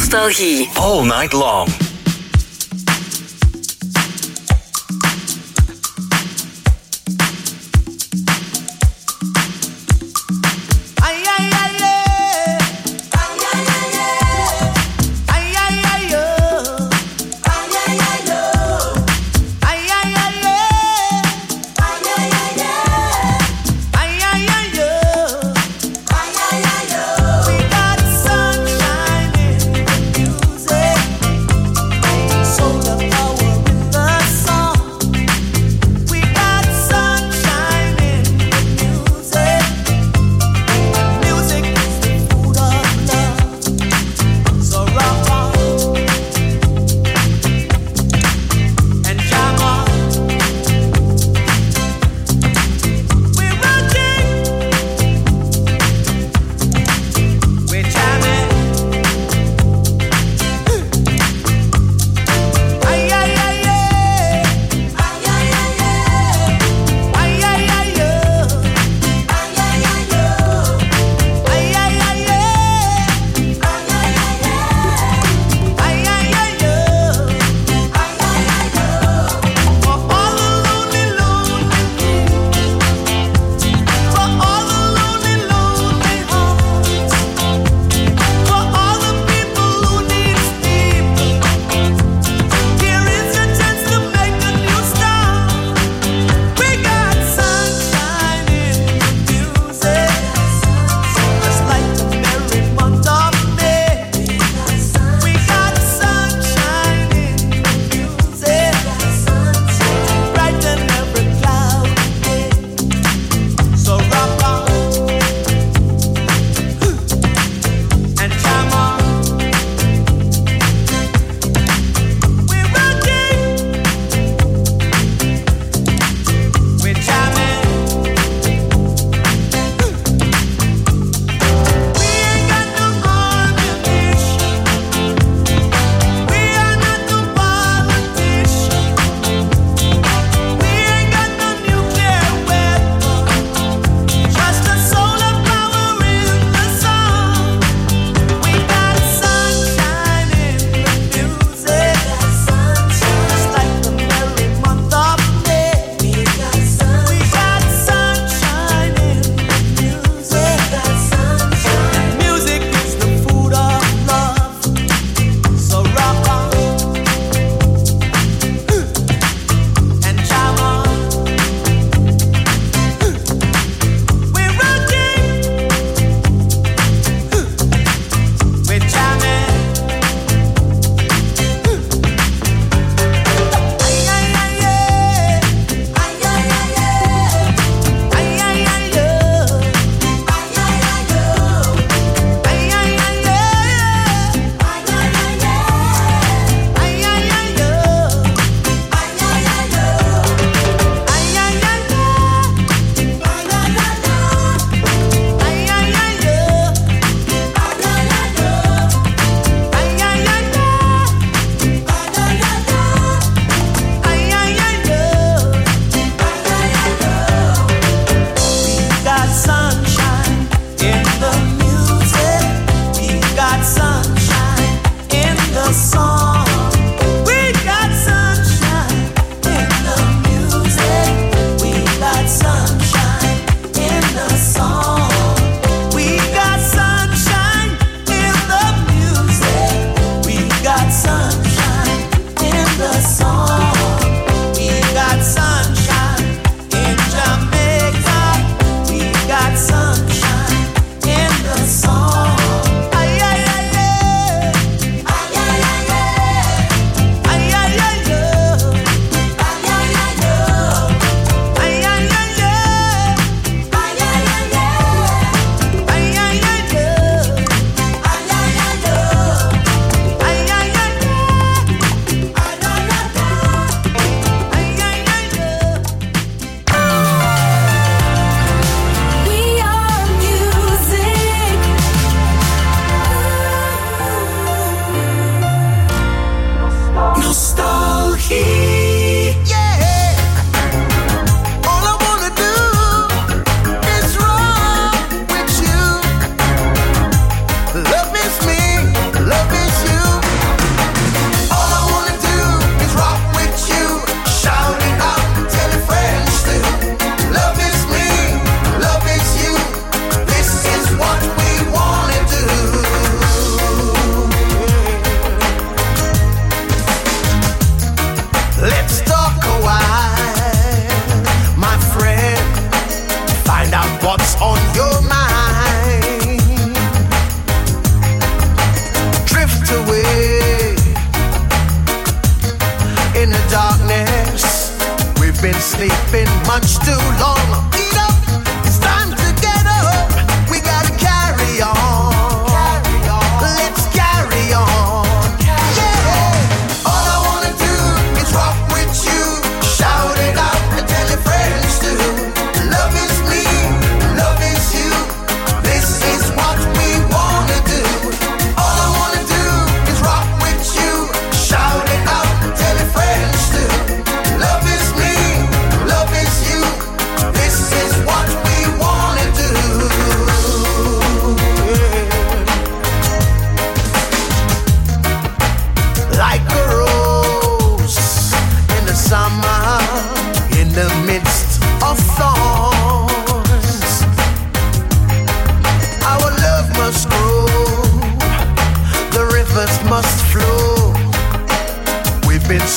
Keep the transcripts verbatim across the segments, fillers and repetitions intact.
Nostalgie. All night long. We got sunshine in the music.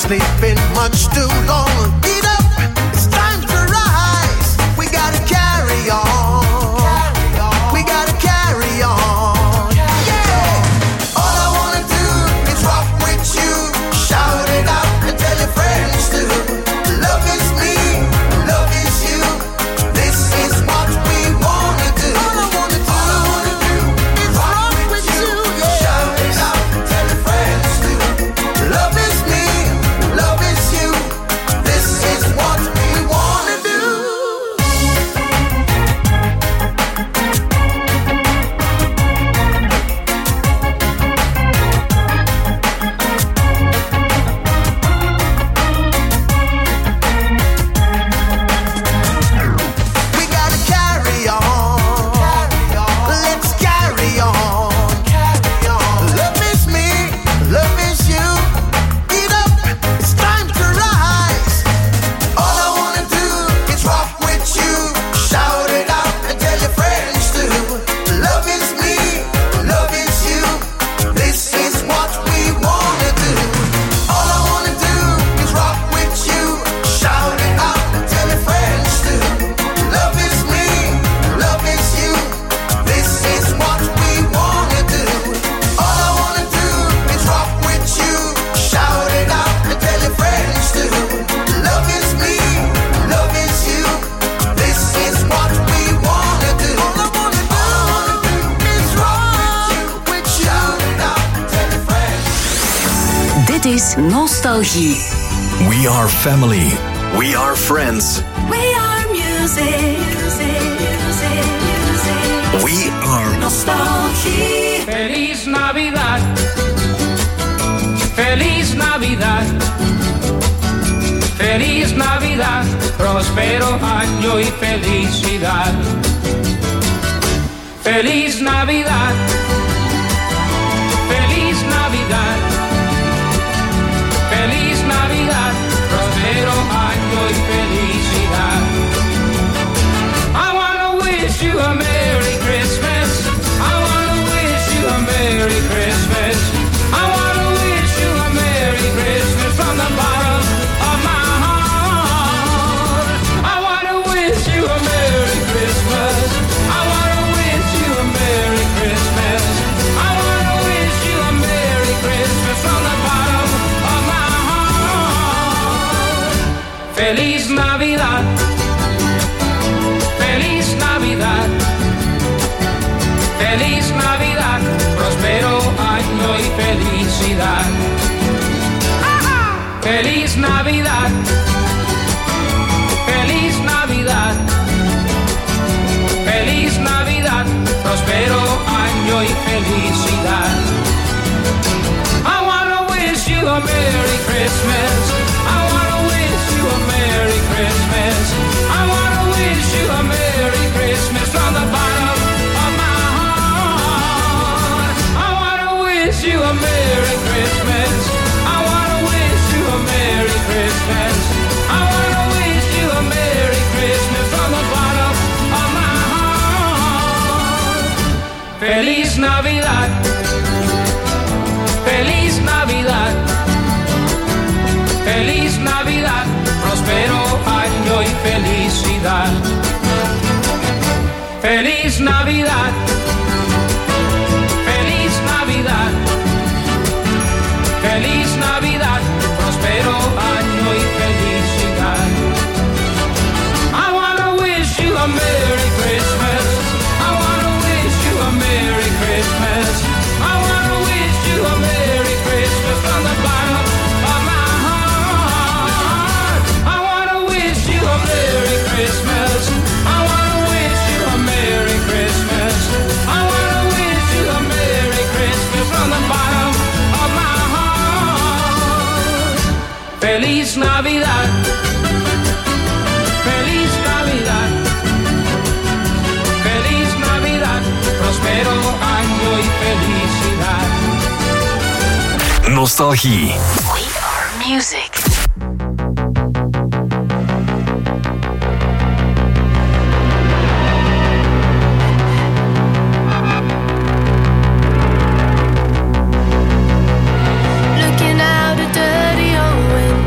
sleeping much too long. Get up, it's time to rise. We gotta carry on. We gotta carry on. Yeah. All I wanna do is rock with you. Shout it out and tell your friends too. Love is me, love is you. This is what we wanna do. All I wanna do, All I wanna do is rock with you. Yeah. Shout it out and tell your friends too. Love is me, love is you. This is what we wanna do. We gotta carry on. Let's carry on. Love is me, love is you. Get up, it's time to rise. All I wanna do is rock with you. Shout it out and tell your friends too. Love is me, love is you. This is what we wanna do. All I wanna do is rock with you. Shout it out and tell your friends too. Love is me, love is you. This is what we wanna do. All I wanna do is rock with you. Shout it out and tell your friends too. Love is me, love is you. This is what we wanna do. All I wanna do is rock with you. Shout it out and tell your friends. Dit is Nostalgie. We are family. We are friends. We are music. We are Nostalgie. Feliz Navidad, feliz Navidad, feliz Navidad, próspero año y felicidad. Feliz Navidad, feliz Navidad, feliz Navidad, próspero año y felicidad. I wanna wish you a Merry Christmas. I wanna wish you a Merry Christmas. I wanna wish you a Merry Christmas from the bottom of my heart. I wanna wish you a Merry Christmas. I wanna wish you a Merry Christmas. I wanna wish you a Merry Christmas from the bottom of my heart. Feliz Navidad. Feliz Navidad, feliz Navidad, próspero año y felicidad. Feliz Navidad, feliz Navidad, feliz Navidad, próspero año y felicidad. I wanna wish you a Merry Christmas. I wanna wish you a Merry Christmas. I wanna wish you a Merry Christmas from the bottom of my heart. I wanna wish you a Merry Christmas. I wanna wish you a Merry Christmas. I wanna wish you a Merry Christmas from the bottom of my heart. Feliz Navidad. Feliz Navidad. Feliz Navidad, próspero año y felicidad. Feliz Navidad. Feliz Navidad. Feliz Navidad, próspero año y felicidad. I wanna wish you a Merry Christmas. I wanna wish you a Merry Christmas. I wanna wish you a Merry Christmas from the bottom of my heart. I wanna wish you a Merry Christmas. I wanna wish you a Merry Christmas. I wanna wish you a Merry Christmas from the bottom of my heart. Feliz Navidad. Feliz Navidad. Feliz Navidad. Próspero año y felicidad. Nostalgie. We are music. Looking out a dirty old window.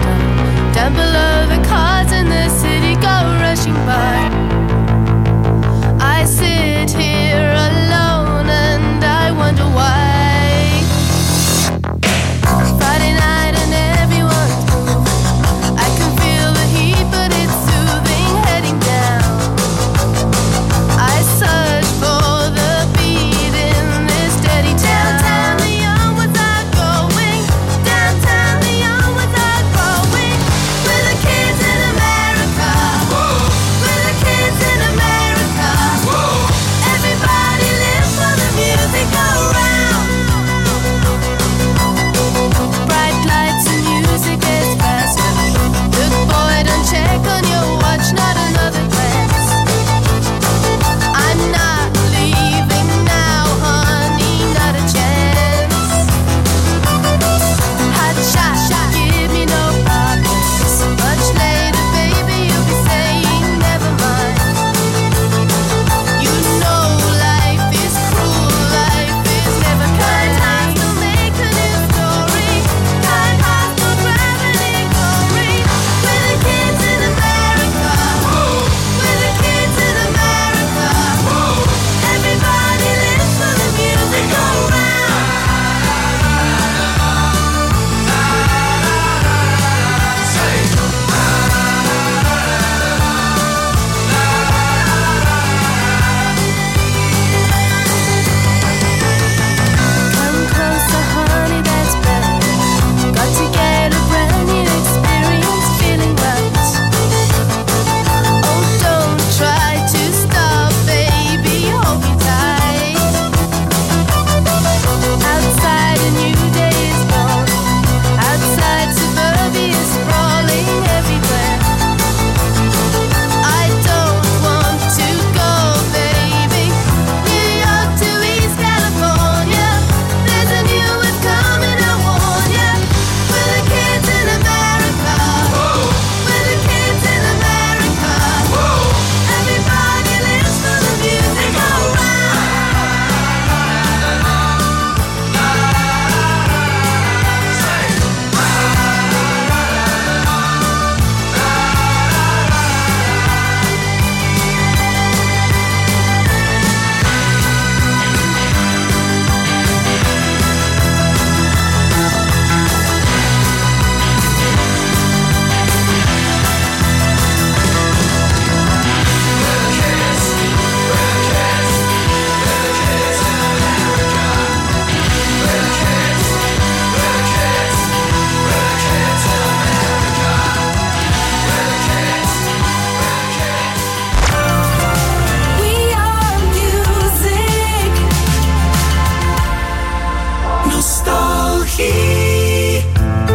Nostalgie.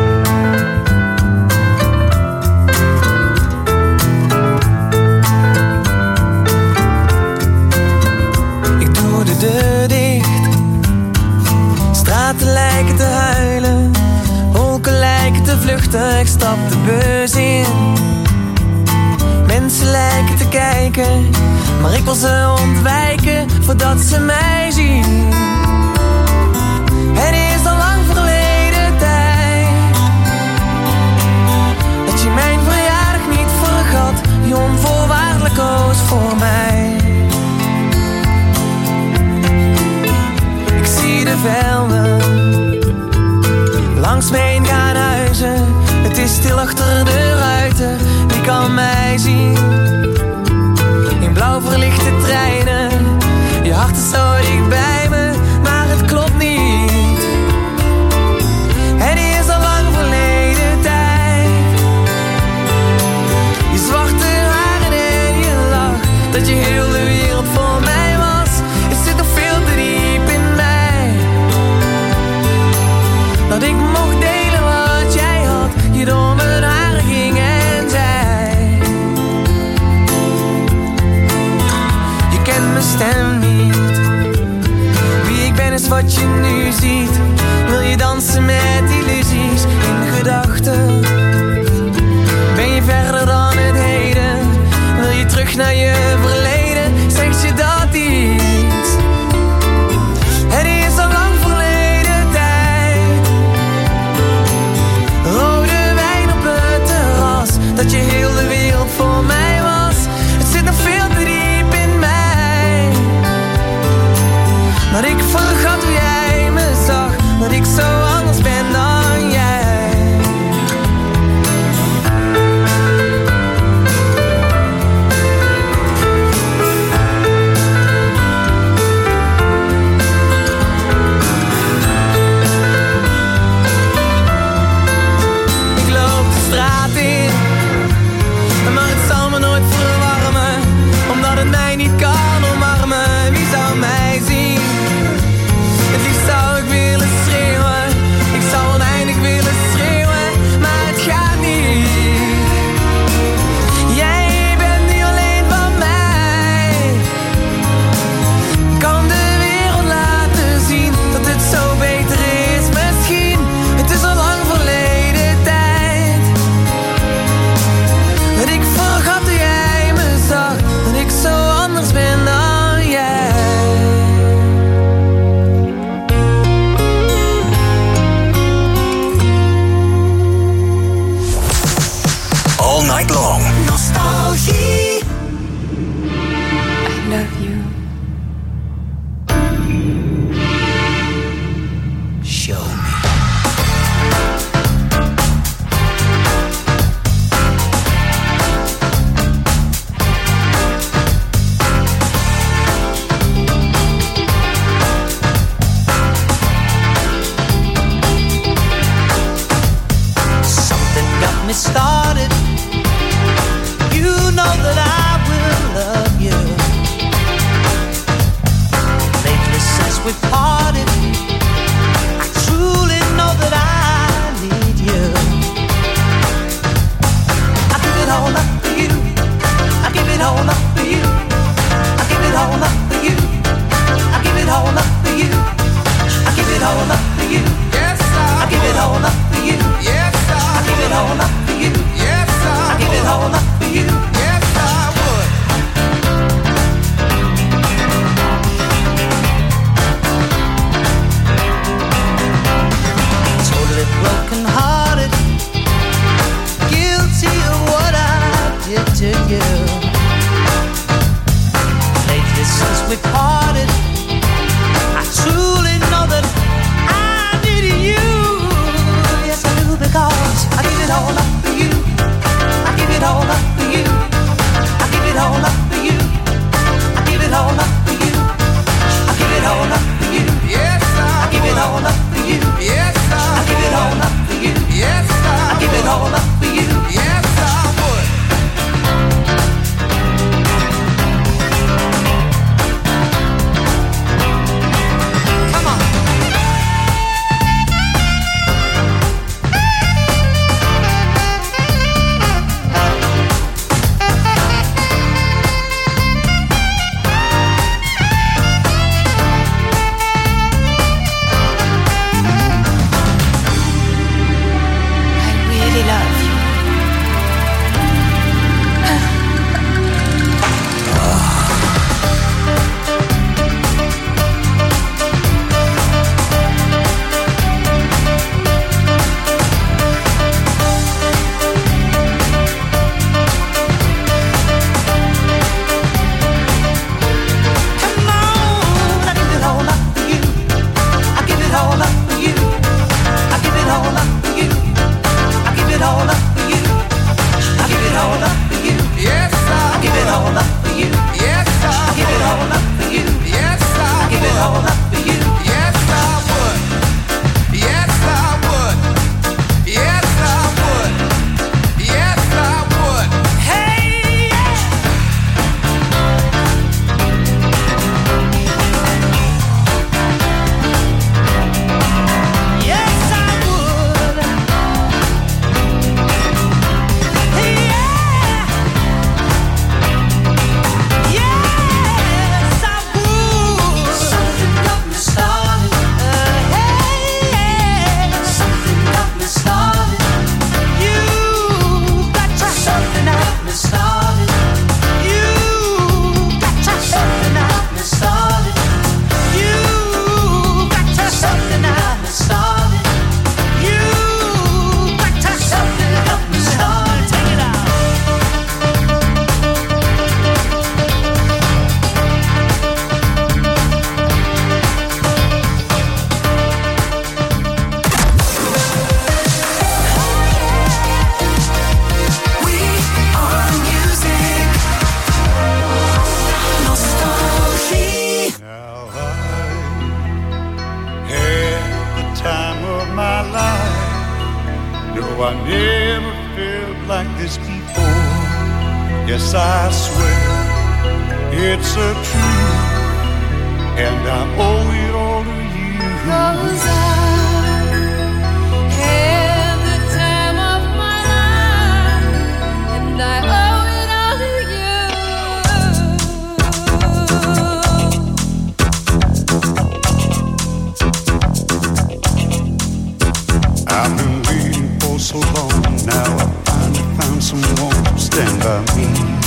Ik doe de deur dicht. Straten lijken te huilen. Wolken lijken te vluchten. Ik stap de bus in. Mensen lijken te kijken, maar ik wil ze ontwijken voordat ze mij zien. Het is al lang verleden tijd dat je mijn verjaardag niet vergat, die onvoorwaardelijk koos voor mij. Ik zie de velden langs me heen gaan huizen. Het is stil achter de ruiten, wie kan mij zien? In blauw verlichte treinen, je hart is zo dicht bij me, maar het klopt niet. Het is al lang verleden tijd. Je zwarte haren en je lach, dat je heel de wereld voor mij was. Het zit nog veel te diep in mij, dat ik mocht delen wat jij had, je door mijn haren ging en zei. Je kent mijn stem niet, wie ik ben is wat je nu ziet. Wil je dansen met illusies in gedachten? Ben je verder dan het heden? Wil je terug naar je verleden? Zegt je dat iets? Het is al lang verleden tijd. Rode wijn op het terras, dat je heel de wereld voor mij was. Het zit nog veel te diep in mij, dat ik vergat hoe jij me zag, dat ik zo anders ben dan jij. Ik loop de straat in, maar het zal me nooit verwarmen, omdat het mij niet kan omarmen. Wie zou mij zien? Het liefst zou ik willen schreeuwen, ik zou oneindig willen schreeuwen, maar het gaat niet. Jij bent nu alleen van mij. Kan de wereld laten zien dat het zo beter is misschien. Het is al lang verleden tijd, dat ik vergat hoe jij me zag, dat ik zo anders ben dan jij. All night long. Nostalgie. I love you. Show me. Something got me started. You know that I will love you. Lately since we parted, I truly know that I need you. I give it all up for you. I give it all up for you. I give it all up for you. I give it all up for you. I give it all up for you. Yes, I give it all up for you. Yes, I give it all up for you. Yes, I give it all up for you. Yes, I would. No, I never felt like this before. Yes, I swear it's a truth, and I owe it all to you. 'Cause I had the time of my life, and I owe it all to you. I've been waiting for so long now. I finally found someone to stand by me.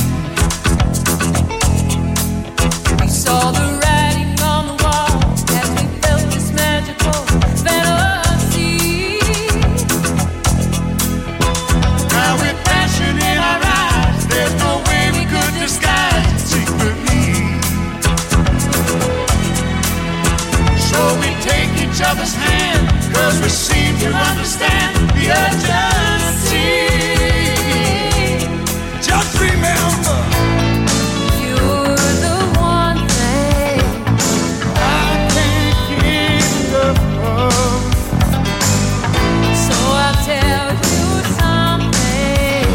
We saw the writing on the wall as we felt this magical fantasy. Now with passion in our eyes, there's no way we could disguise it secretly. So we take each other's hand, 'cause we seem to understand the urgency. Just remember, You're the one thing I can't get enough of. So I'll tell you something.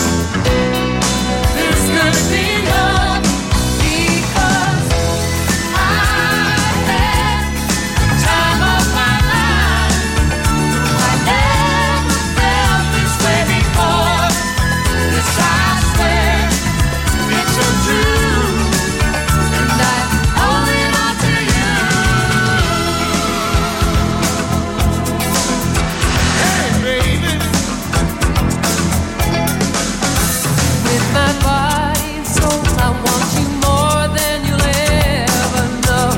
This could be love because I had the time of my life. I never felt this way before. Yes, I swear It's a truth. and I owe it all to you. Hey, baby. With my body and soul, I want you more than you'll ever know.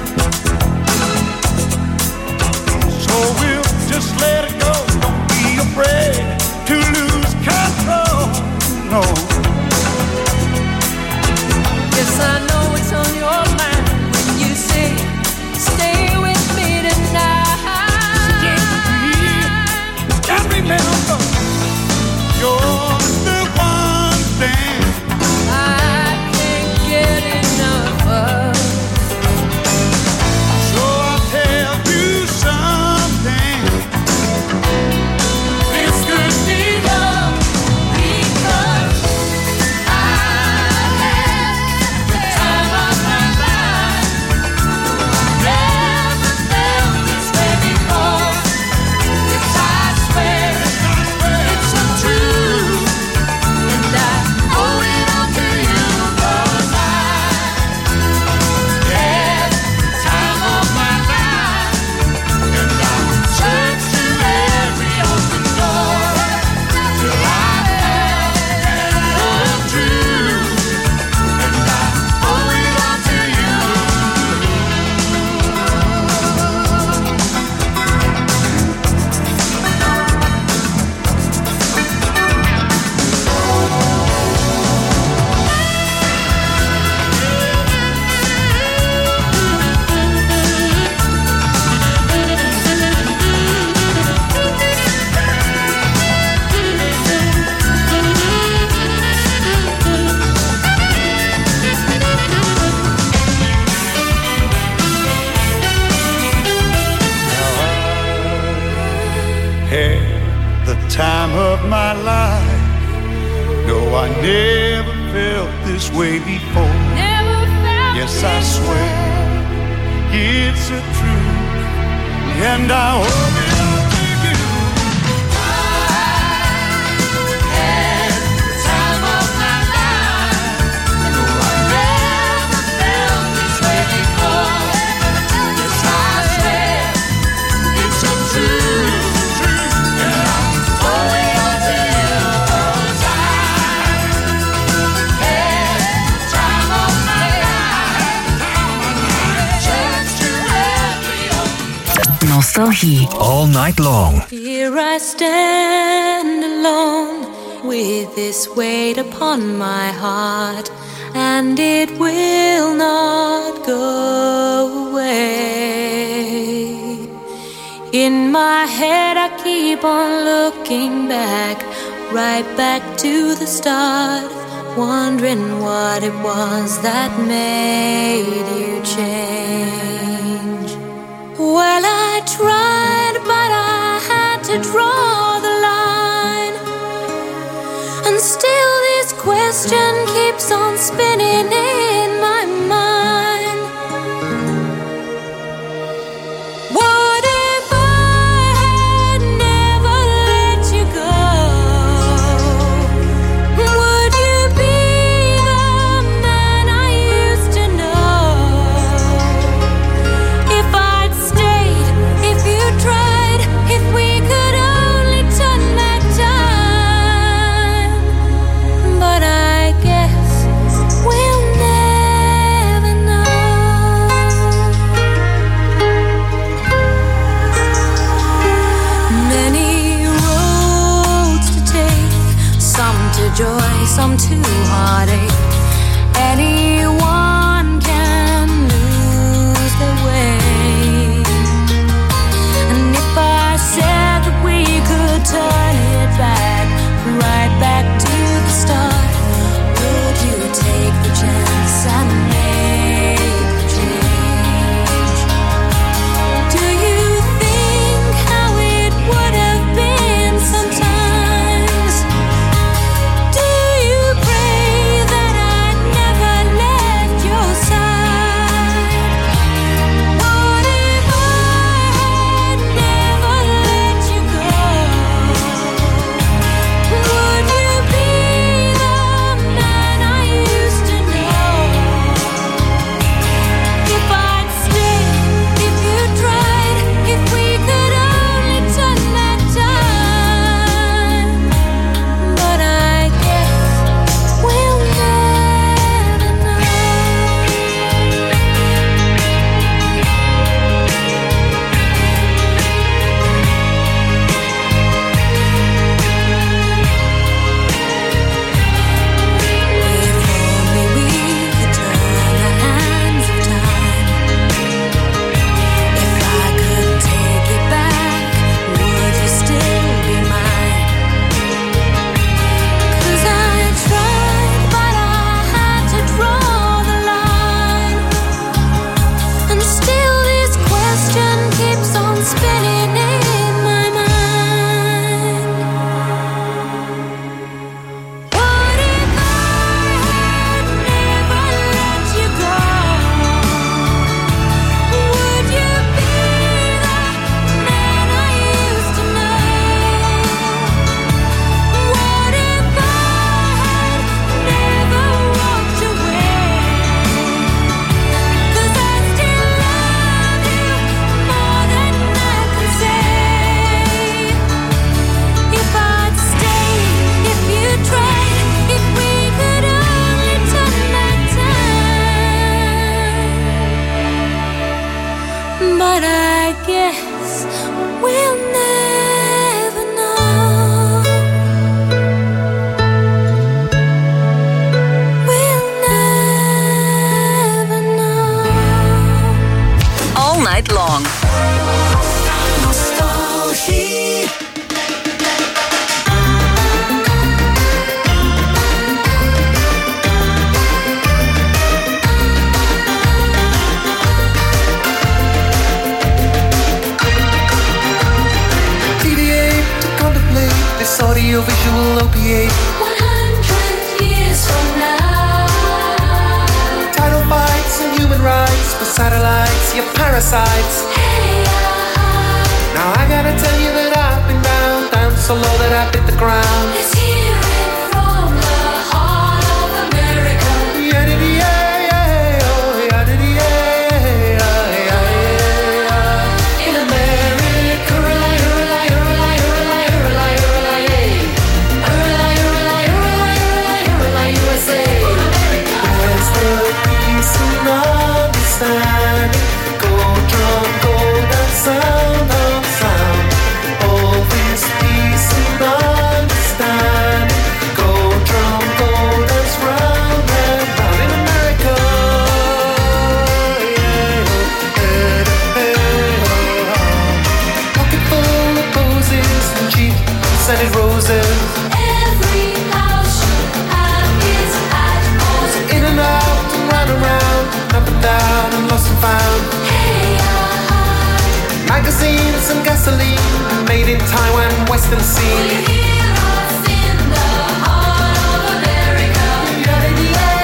So we'll just let it go. Don't be afraid to lose control. No. Yes, I know it's on your mind when you say, stay with me tonight. And remember, you're the one thing I can't get enough of. So I'll tell you something. This could be love because I had the time of my life. Never felt this way before. Yes, I swear it's a truth, and I owe it all to you 'cause I had the time of my life, and I searched through every open door till I found the truth, and I owe it all to you. Had the time of my life. No, I never felt this way before. Never felt Yes, I this swear way. it's a truth, and I owe it all to you. Had the time of my life. No, I never felt this way before. Yes, I swear it's a truth, and I owe it all to you 'cause I had the time of my life. Searched through every open Nostalgie. All night long. Here I stand alone with this weight upon my heart, and it will not go away. In my head I keep on looking back, right back to the start, wondering what it was that made you change. Well, I tried, but I had to draw the line. keeps on spinning in my mind. What if I had never let you go? Would you be the man I used to know? If I'd stayed, if you tried, if we could only turn back time. But I guess we'll never know. Many roads to take, some to joy, some to heartache. Anyone can lose their way. And if I said that we could turn it back, right back to the start, would you take the chance and make the change? Do you think how it would have been sometimes? Do you pray that I'd never left your side? What if I had never let you go? Would you be the man I used to know? If I'd stayed, if you tried, if we could only turn back time. But I guess we'll never know. If only we could turn the hands of time. If I could take it back, would you still be mine? 'Cause I tried, but I had to draw the line. And still this question keeps on spinning in my mind. What if I had never let you go? Would you be the man I used to know? What if I had never walked away? 'Cause I still love you more than I can say. If I'd stayed, if you tried, if we could only turn back time. But I guess we'll never know. We'll never know. All night long. Nostalgie. Deviate to contemplate this audio-visual opiate. one hundred years from now. Title fights and human rights for satellites, you parasites. Hey, ah, Now I gotta tell you that I've been down, down so low that I hit the ground. let's hear it from the heart of America. Yeah-diddy-yeah, oh, yeah-diddy-yeah, yeah-yeah. In America, hurrah, hurrah, hurrah, hurrah, hurrah, hurrah, yeah. Hurrah, hurrah, hurrah, hurrah, hurrah, U S A. Where's the peace and understanding? Go drum, go that sound of sound. All this peace and understanding. Go drum, go dance round and round in America. Yeah, hey, hey, oh, oh. Pocket full of posies and cheap scented roses. Every house should have its atmosphere. So in and out and round and round, up and down and lost and found. Hey, ah, Magazines and gasoline, made in Taiwan, Western scene. will you hear us in the heart of America? Yeah, yeah,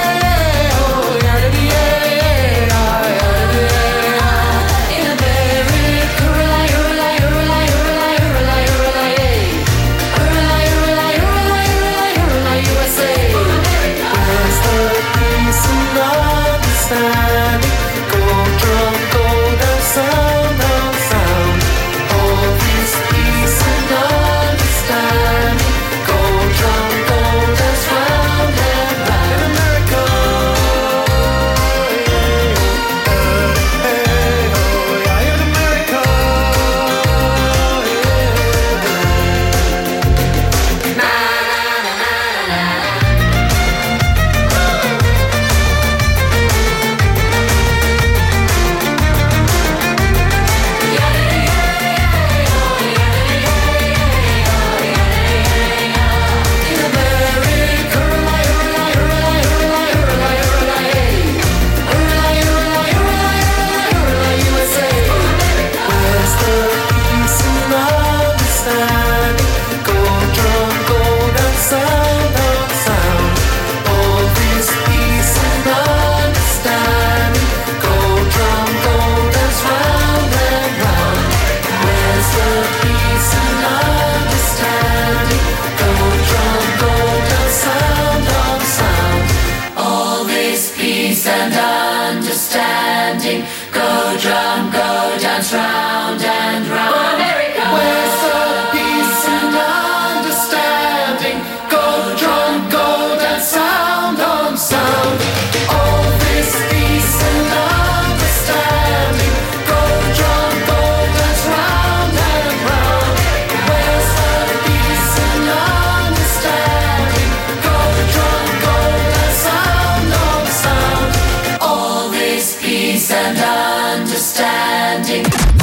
round and round. America, where's the peace and understanding? Gold drum, gold and sound on sound. All this peace and understanding. Gold drum, gold that's round and round. Where's the peace and understanding? Gold drum, gold and sound on sound. All this peace and understanding.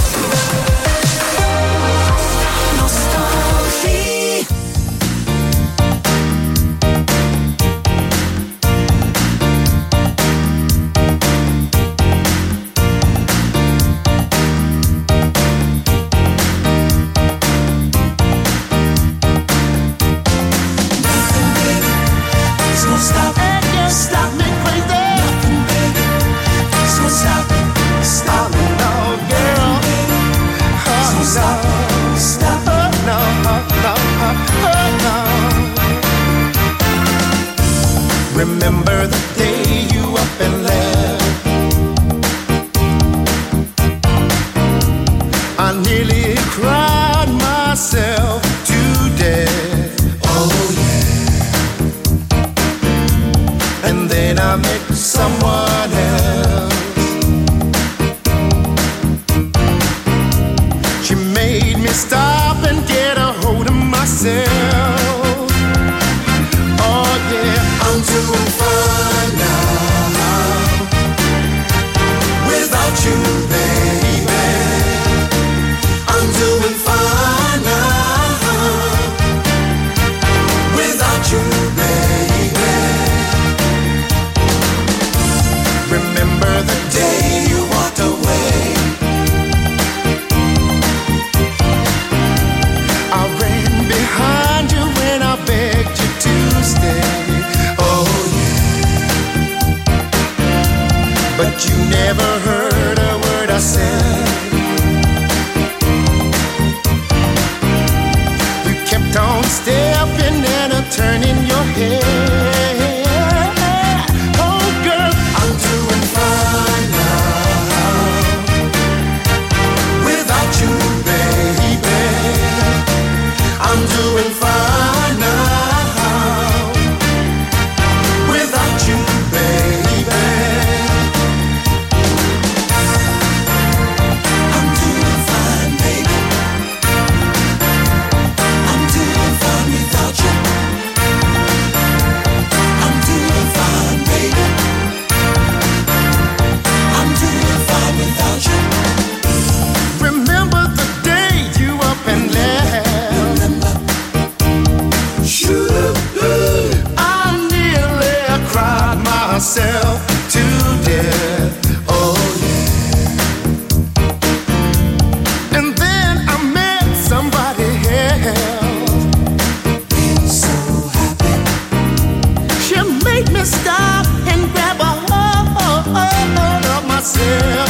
Nostalgie. So stop, stop me crazy. So stop, stop me now, girl. So stop, stop, oh, no, oh, no, oh, no. Remember the day you up and left. I nearly cried myself to death. Oh yeah. And then I met someone else. She made me stop and get a hold of myself. Oh yeah, I'm doing fine now without you, baby. I'm doing fine now without you, baby. Remember the day you walked away. I ran behind you when I begged you to stay. Oh yeah. But you never heard a word I said. You kept on stepping and a turning your head. Oh girl, I'm doing fine now without you, baby. I'm doing fine now without you, baby. I'm doing fine, baby. I'm doing fine without you. I'm doing fine, baby. I'm doing fine without you. Remember the day you up and left. I nearly cried myself to death. Oh yeah. And then I met somebody else. Been so happy. She made me stop and grab a hold of myself.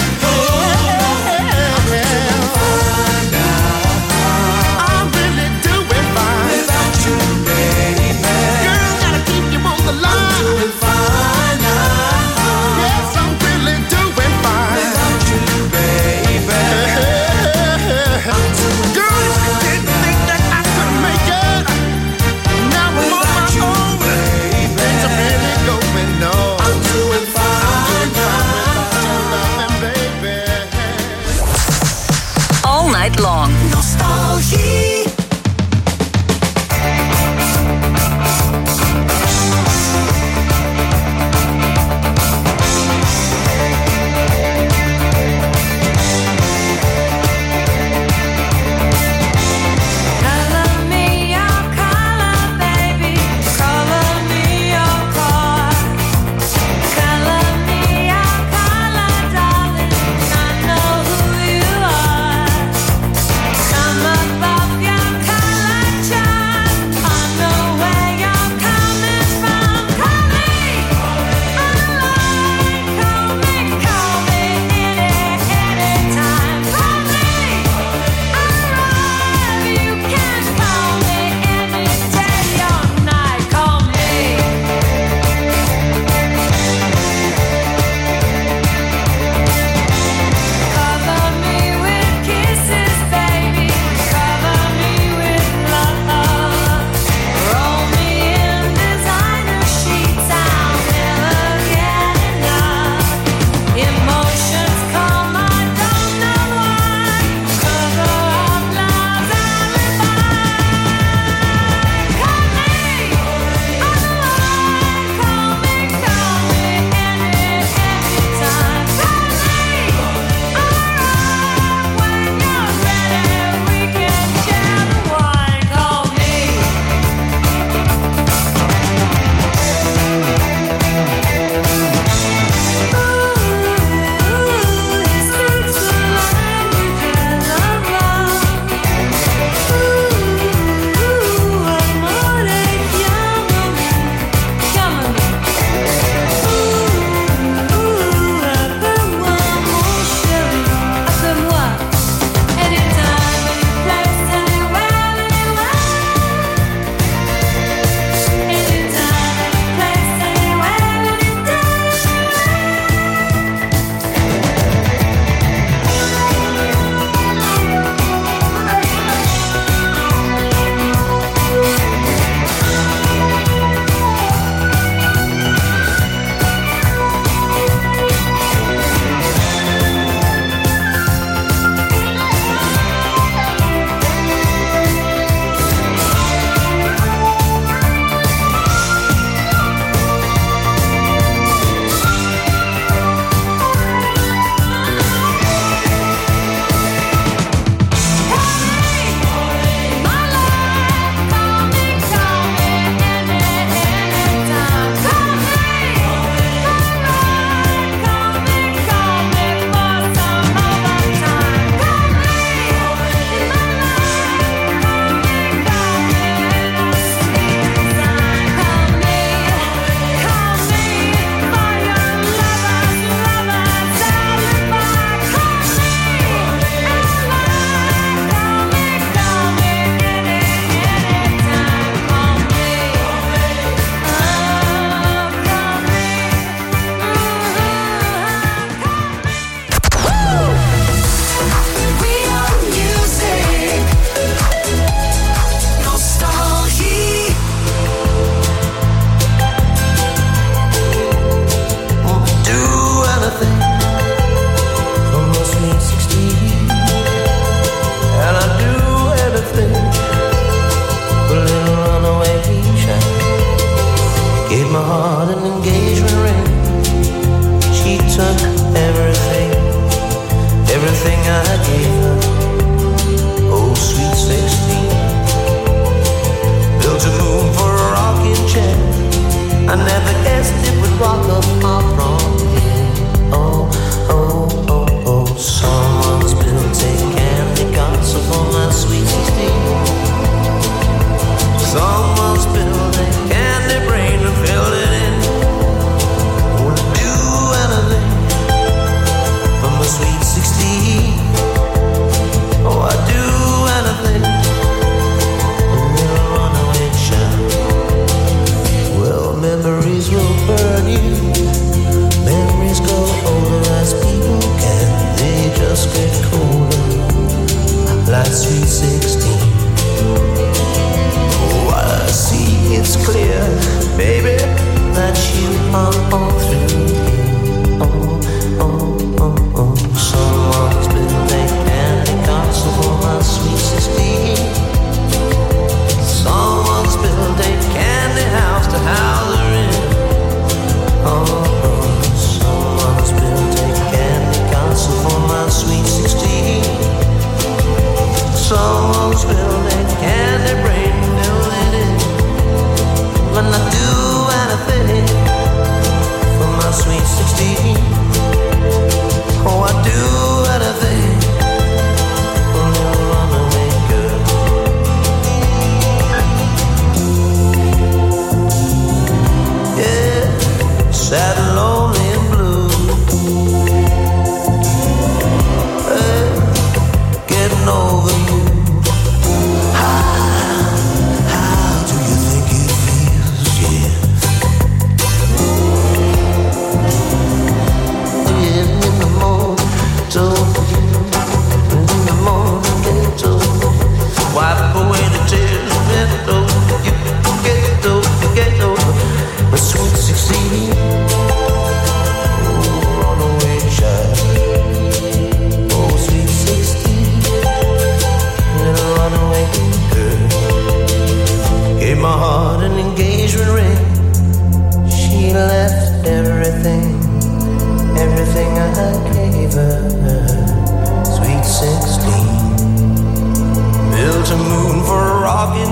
I'm really doing fine without you, baby. Girl, gotta keep you on the line. I'm doing fine now. Yes, I'm really doing fine without you, baby. I'm doing Girl, if you didn't think that I could make it, now I'm on my own. Things are really going on. I'm doing fine now without you loving, baby. All night long. Nostalgie. Color me your color, baby. Color me your color. Color me your color, darling. I know who you are. Come above your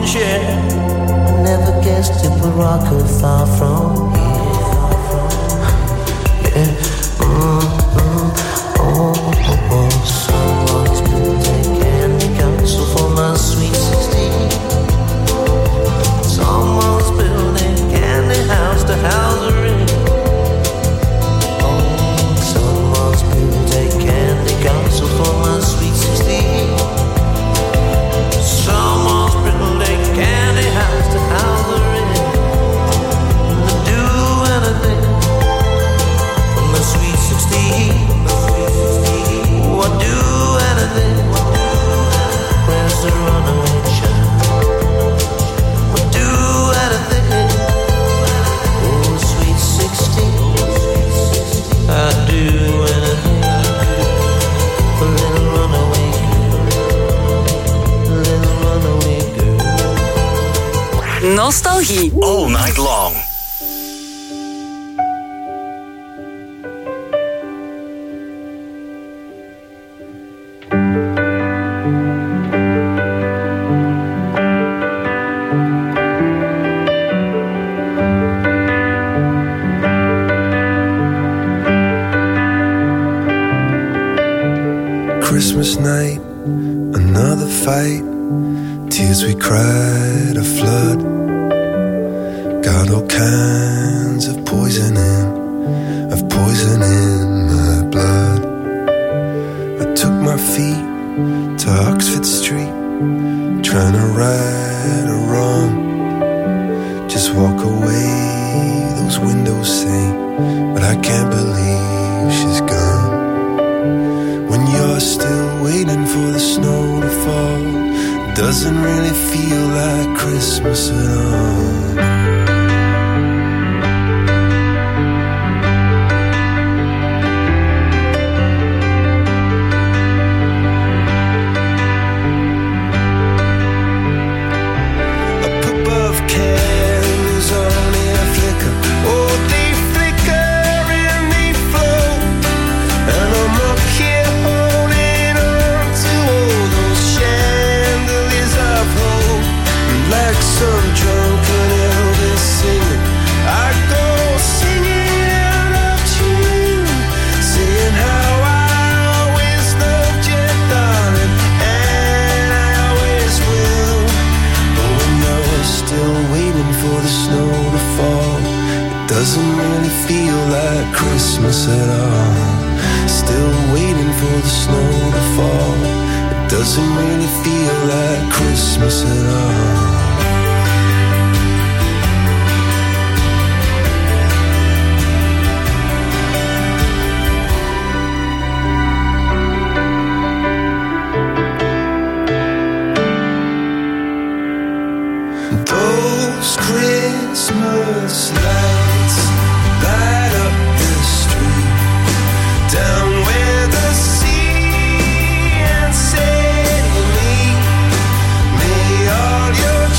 share. I never guessed it would rock her far from here. Yeah. Mm, mm, oh, oh, oh. Someone's been taking counsel for my sweet sixteen. Someone's building a candy house to house her in. Oh, someone's built a candy castle for my sweet sixteen. Someone's built a candy house to house her in. To do anything for my sweet sixteen. Oh, I'd do anything. Where's the runaway child? I'd do anything. Oh, sweet sixteen. I'd do anything. A little runaway girl. A little runaway girl. Nostalgie. All night long. Christmas night, another fight. Tears we cried, a flood. Got all kinds of poison in, of poison in my blood. I took my feet to Oxford Street, trying to right a wrong. Just walk away, those windows say, but I can't believe she's gone. When you're still waiting for the snow to fall, it doesn't really feel like Christmas at all. Doesn't really feel like Christmas at all. Still waiting for the snow to fall. It doesn't really feel like Christmas at all. Those Christmas lights light up the street, down where the sea and say to me, may all your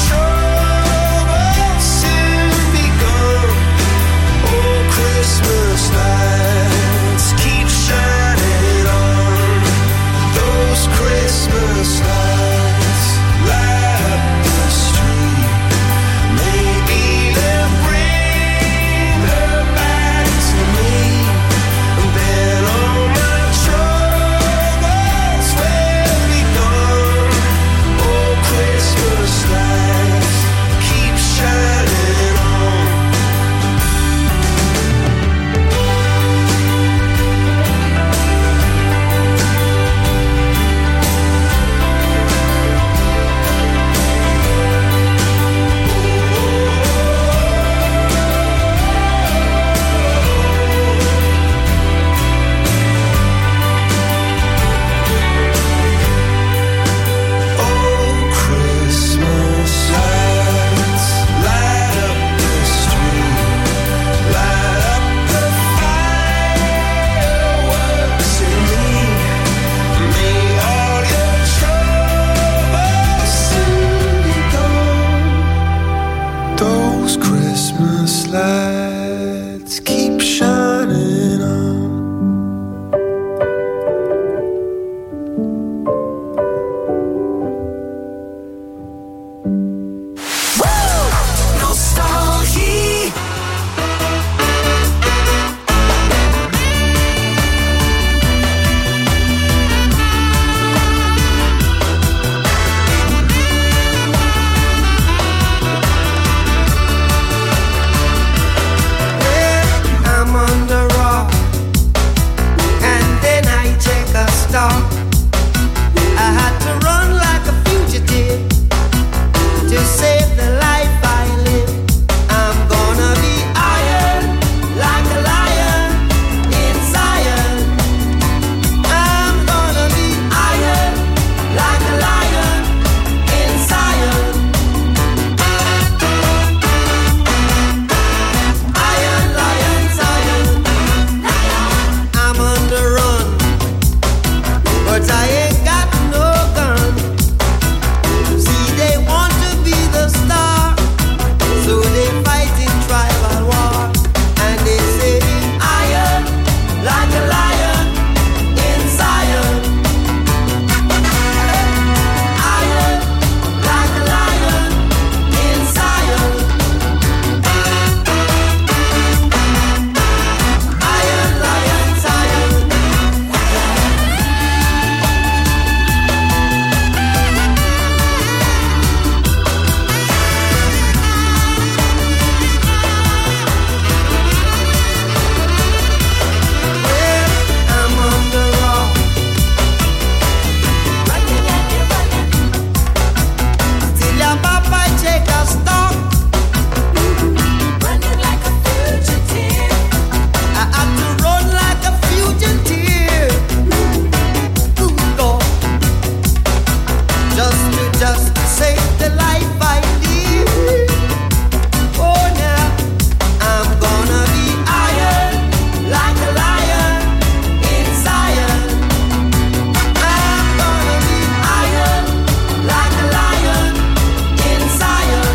just to just save the life I live. Oh, now I'm gonna be iron like a lion in Zion. I'm gonna be iron like a lion in Zion.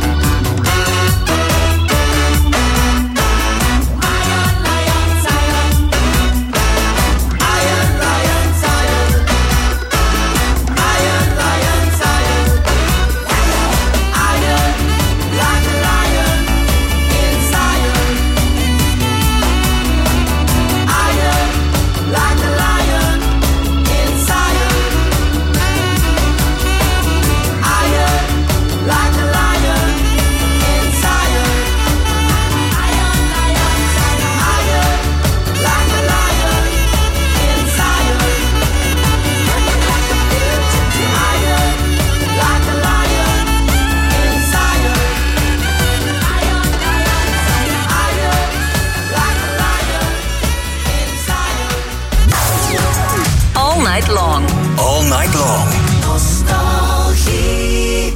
Iron, lion, Zion. Iron, lion, Zion. Iron, lion, Zion. Iron like a lion in Zion. Iron like a lion in Zion. Iron like a lion in Zion. Iron, lion, Zion. Iron like a lion in Zion. Iron like a lion in Zion. Iron, lion, Zion. Iron like a lion in Zion. All night long. All night long. Nostalgie.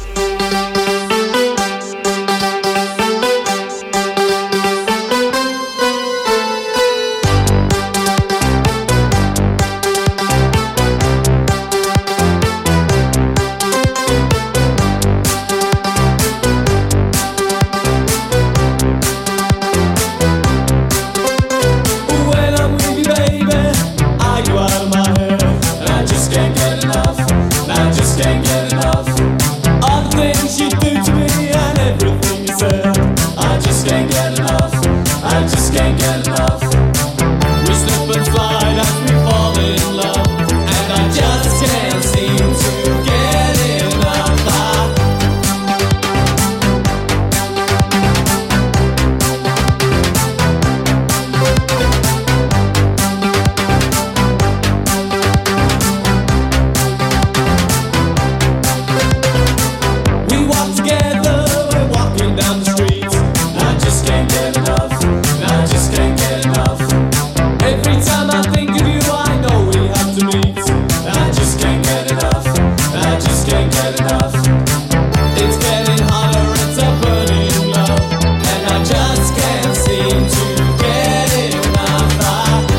When I'm with you, baby, are you out of my head? And I just can't get enough. And I just can't get enough. All the things you do to me and everything you said. I just can't get enough. I just can't get enough. We slip and slide as we fall in love, and I just can't seem to get enough. I We walk together, we're walking down the street. And I just can't get enough. And I just can't get enough. Every time I think of you, I know we have to meet. And I just can't get enough. And I just can't get enough. It's getting hotter, it's a burning love, and I just can't seem to get enough. I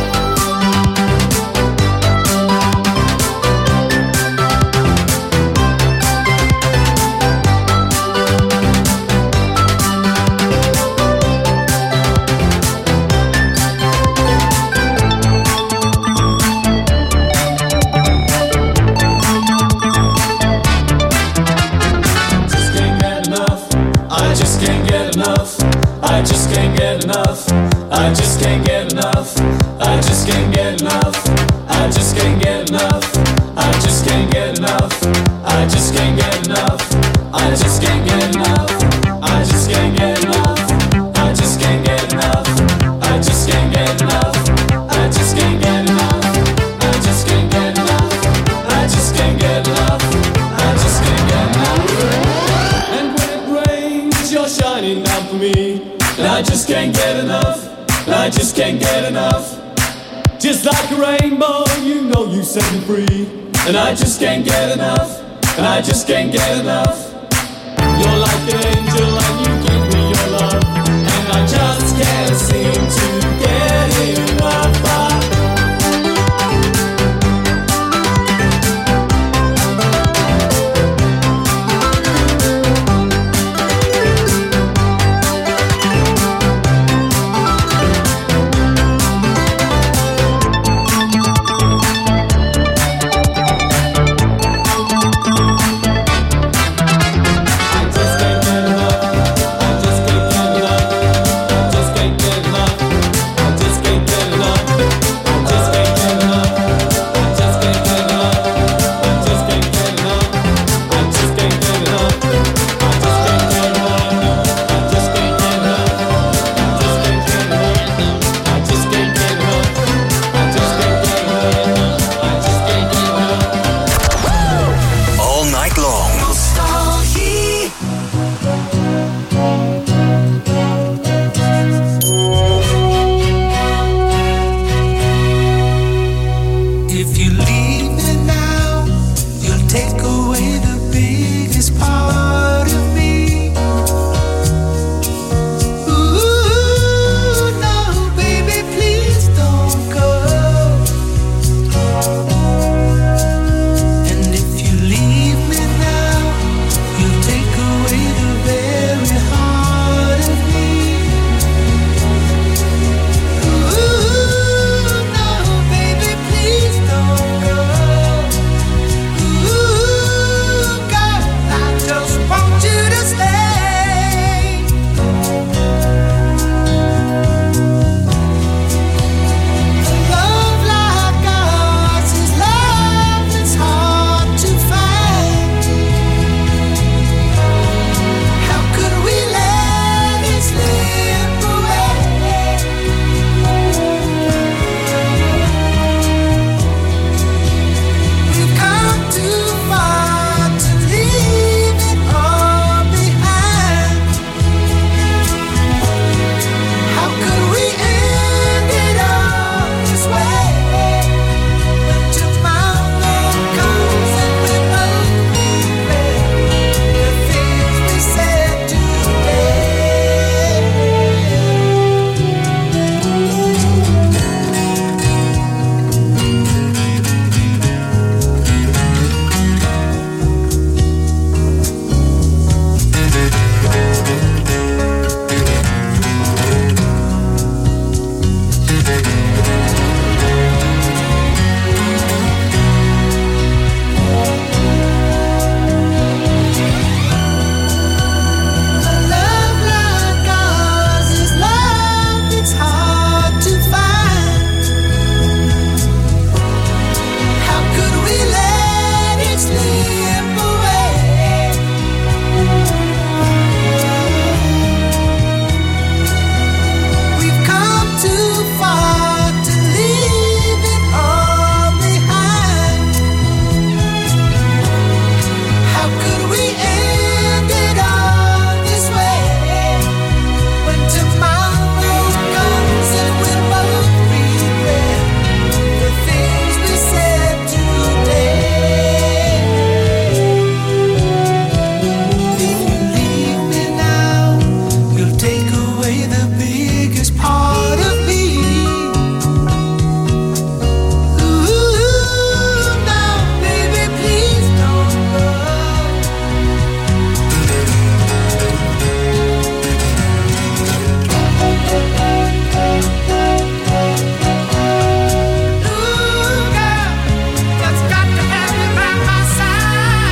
just can't get enough. I just can't get enough. I just can't get enough. I just can't get enough. I just can't get enough. I just can't get enough. I just can't get enough. I just can't get enough. I just can't get enough. I just can't get enough. I just can't get enough. I just can't get enough. I just can't get enough. I just can't get enough. I just can't get enough. I just can't get enough. And when it rains, you're shining down for me. And I just can't get enough. And I just can't get enough. Just like a rainbow, you know you set me free. And I just can't get enough. And I just can't get enough. You're like an angel and you give me your love, and I just can't seem to get enough.